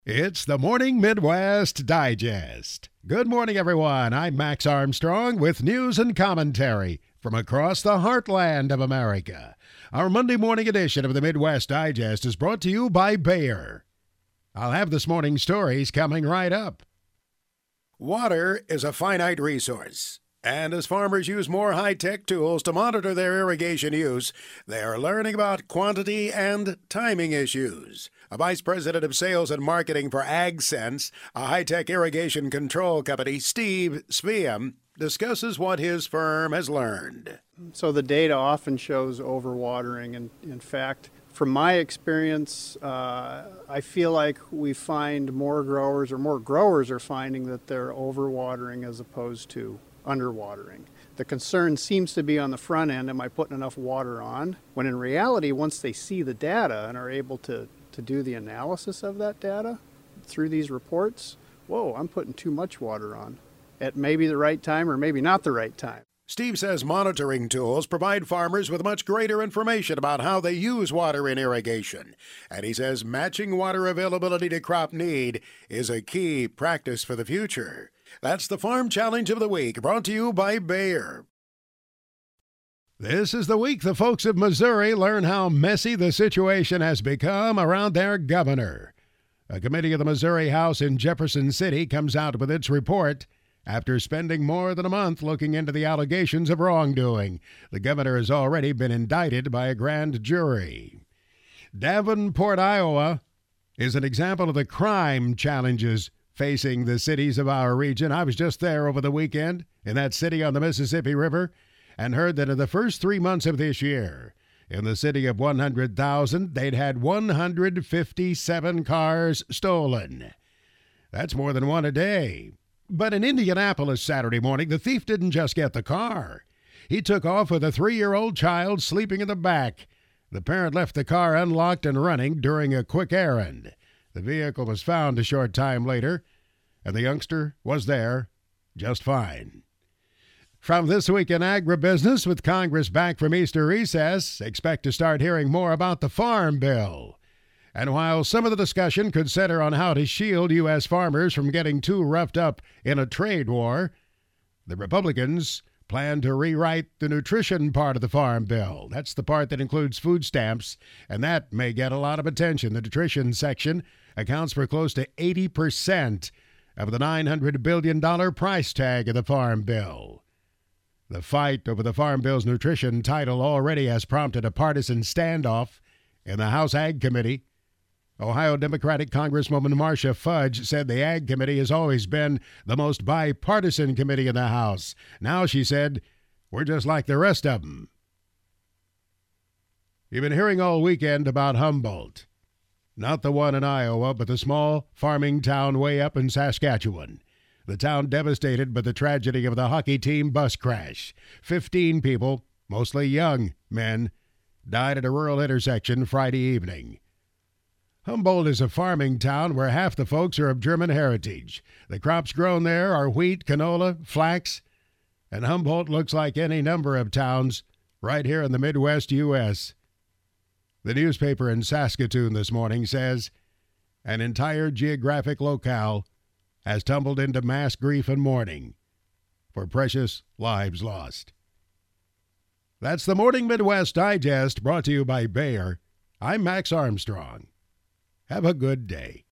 It's the Morning Midwest Digest. Good morning, everyone. I'm Max Armstrong with news and commentary from across the heartland of America. Our Monday morning edition of the Midwest Digest is brought to you by Bayer. I'll have this morning's stories coming right up. Water is a finite resource, and as farmers use more high-tech tools to monitor their irrigation use, they are learning about quantity and timing issues. A vice president of sales and marketing for AgSense, a high-tech irrigation control company, Steve Sveum, discusses what his firm has learned. So the data often shows overwatering, and in fact, from my experience, I feel like we find more growers are finding that they're overwatering as opposed to underwatering. The concern seems to be on the front end, am I putting enough water on? When in reality, once they see the data and are able to do the analysis of that data through these reports, whoa, I'm putting too much water on at maybe the right time or maybe not the right time. Steve says monitoring tools provide farmers with much greater information about how they use water in irrigation. And he says matching water availability to crop need is a key practice for the future. That's the Farm Challenge of the Week, brought to you by Bayer. This is the week the folks of Missouri learn how messy the situation has become around their governor. A committee of the Missouri House in Jefferson City comes out with its report after spending more than a month looking into the allegations of wrongdoing. The governor has already been indicted by a grand jury. Davenport, Iowa, is an example of the crime challenges facing the cities of our region. I was just there over the weekend in that city on the Mississippi River and heard that in the first 3 months of this year, in the city of 100,000, they'd had 157 cars stolen. That's more than one a day. But in Indianapolis Saturday morning, the thief didn't just get the car. He took off with a 3-year-old child sleeping in the back. The parent left the car unlocked and running during a quick errand. The vehicle was found a short time later, and the youngster was there just fine. From This Week in Agribusiness, with Congress back from Easter recess, expect to start hearing more about the Farm Bill. And while some of the discussion could center on how to shield U.S. farmers from getting too roughed up in a trade war, the Republicans plan to rewrite the nutrition part of the Farm Bill. That's the part that includes food stamps, and that may get a lot of attention. The nutrition section accounts for close to 80% of the $900 billion price tag of the Farm Bill. The fight over the Farm Bill's nutrition title already has prompted a partisan standoff in the House Ag Committee. Ohio Democratic Congresswoman Marcia Fudge said the Ag Committee has always been the most bipartisan committee in the House. Now, she said, we're just like the rest of them. You've been hearing all weekend about Humboldt. Not the one in Iowa, but the small farming town way up in Saskatchewan. The town devastated by the tragedy of the hockey team bus crash. 15 people, mostly young men, died at a rural intersection Friday evening. Humboldt is a farming town where half the folks are of German heritage. The crops grown there are wheat, canola, flax, and Humboldt looks like any number of towns right here in the Midwest U.S. The newspaper in Saskatoon this morning says an entire geographic locale has tumbled into mass grief and mourning for precious lives lost. That's the Morning Midwest Digest, brought to you by Bayer. I'm Max Armstrong. Have a good day.